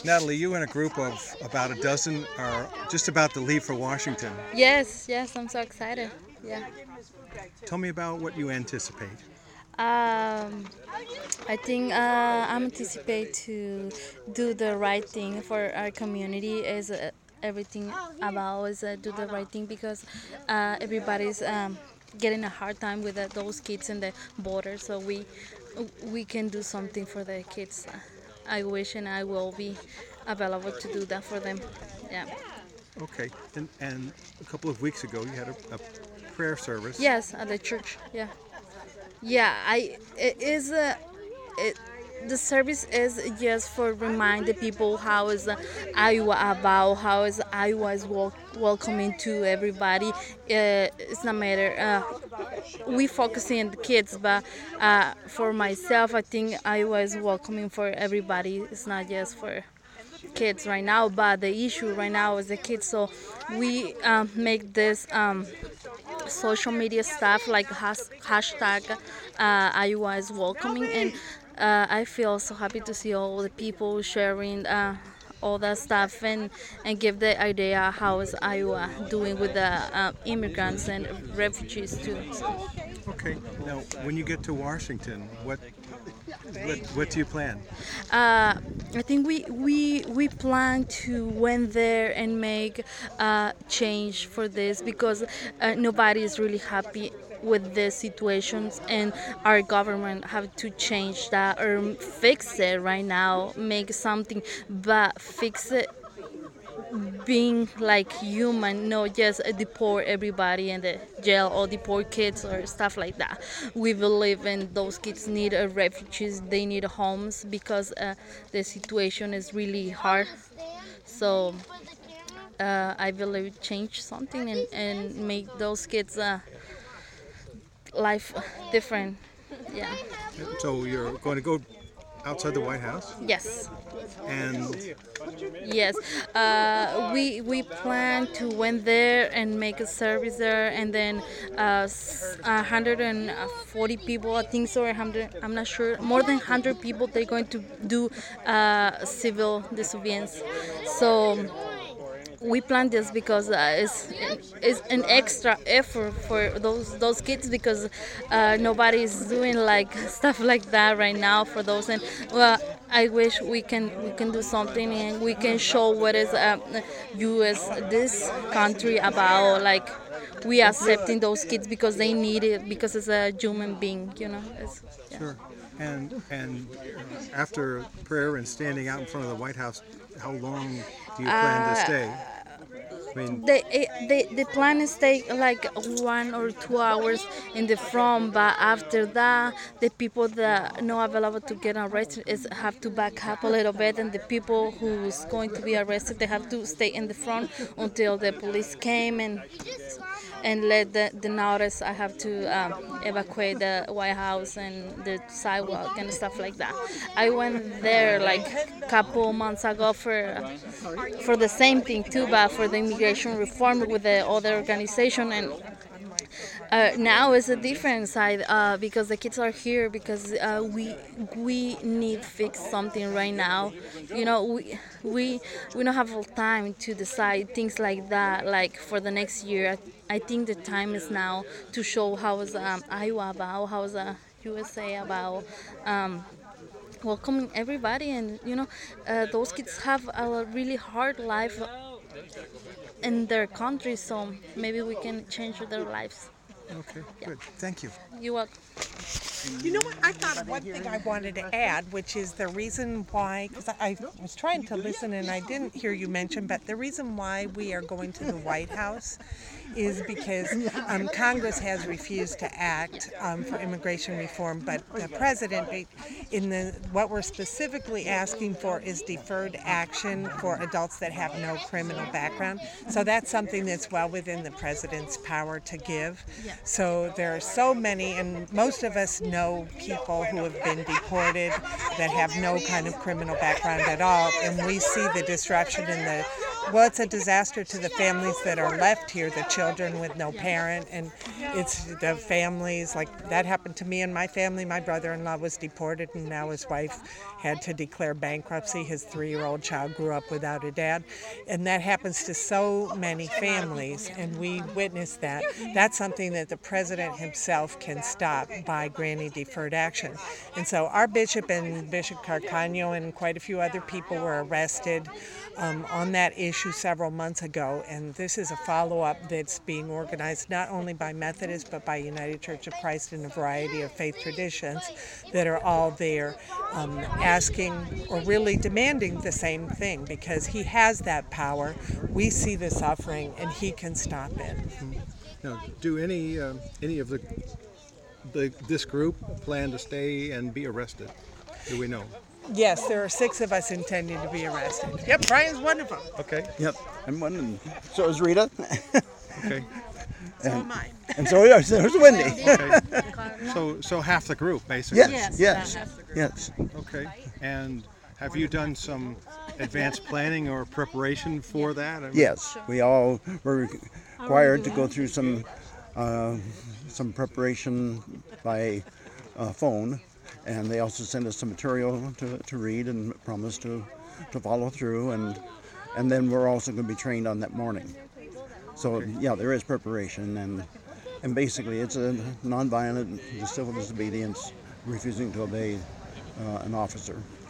Natalie, you and a group of about a dozen are just about to leave for Washington. Yes, yes, I'm so excited. Yeah. Tell me about what you anticipate. Um, I think I'm anticipate to do the right thing for our community. Is everything about is do the right thing because everybody's getting a hard time with those kids in the border. So we can do something for the kids. I wish and I will be available to do that for them. Yeah. Okay, and a couple of weeks ago you had a prayer service. Yes, at the church. Yeah. Yeah, I it is it the service is just for remind the people how is Iowa about how is Iowa is welcoming to everybody. It's not matter. We focusing on the kids, but for myself, I think Iowa is welcoming for everybody. It's not just for kids right now, but the issue right now is the kids. So we make this social media stuff like hashtag Iowa is welcoming, and I feel so happy to see all the people sharing all that stuff and give the idea how is Iowa doing with the immigrants and refugees too. So, Okay, now when you get to Washington, what do you plan? I think we plan to went there and make change for this because nobody is really happy with the situations and our government have to change that or fix it right now, make something, but fix it being like human, not just deport everybody in the jail or deport kids or stuff like that. We believe in those kids need refugees, they need homes because the situation is really hard. So I believe change something and make those kids life different. Yeah. So you're going to go outside the White House, Yes. and Yes, we plan to went there and make a service there, and then 140 people, I think so, or 100, I'm not sure, more than 100 people. They're going to do civil disobedience. So we plan this because it's an extra effort for those kids because nobody is doing like stuff like that right now for those and well I wish we can do something and we can show what is U.S. this country about like we accepting those kids because they need it because it's a human being, you know. Yeah. sure, and after prayer and standing out in front of the White House, how long do you plan to stay? I mean, The plan is take like 1 or 2 hours in the front, but after that, the people that not available to get arrested is have to back up a little bit, and the people who's going to be arrested they have to stay in the front until the police came and let the notice I have to evacuate the White House and the sidewalk and stuff like that. I went there like couple months ago for the same thing too, but for the immigration reform with the other organization and. Now it's a different side because the kids are here because we need fix something right now. You know we don't have time to decide things like that like for the next year. I think the time is now to show how is Iowa about how is USA about. Welcoming everybody and those kids have a really hard life in their country so maybe we can change their lives. okay, good. Thank you. You welcome. You know what? I thought of one thing I wanted to add, which is the reason why, because I was trying to listen and I didn't hear you mention, but the reason why we are going to the White House is because Congress has refused to act for immigration reform, but the president, what we're specifically asking for is deferred action for adults that have no criminal background. So that's something that's well within the president's power to give. So there are so many, and most of us know people who have been deported that have no kind of criminal background at all, and we see the disruption in Well, it's a disaster to the families that are left here, the children with no parent, and it's the families, like that happened to me and my family. My brother-in-law was deported, and now his wife had to declare bankruptcy. His 3-year-old child grew up without a dad, and that happens to so many families, and we witnessed that. That's something that the president himself can stop by granting deferred action. And so our bishop and Bishop Carcaño and quite a few other people were arrested on that issue several months ago, and this is a follow-up that's being organized not only by Methodists but by United Church of Christ and a variety of faith traditions that are all there asking or really demanding the same thing, because he has that power. We see the suffering and he can stop it. Now, do any of this group plan to stay and be arrested? Do we know? Yes, there are 6 of us intending to be arrested. Yep, Brian's one of them. Okay. Yep, I'm one, and so is Rita. Okay. So am I. And so is Wendy. Okay. So half the group, basically. Yes. Okay. And have you done some advanced planning or preparation for that? I mean, Yes, we all were required to go through some preparation by phone, and they also sent us some material to read and promise to follow through, and then we're also going to be trained on that morning. So yeah, there is preparation, and basically it's a nonviolent civil disobedience, refusing to obey an officer.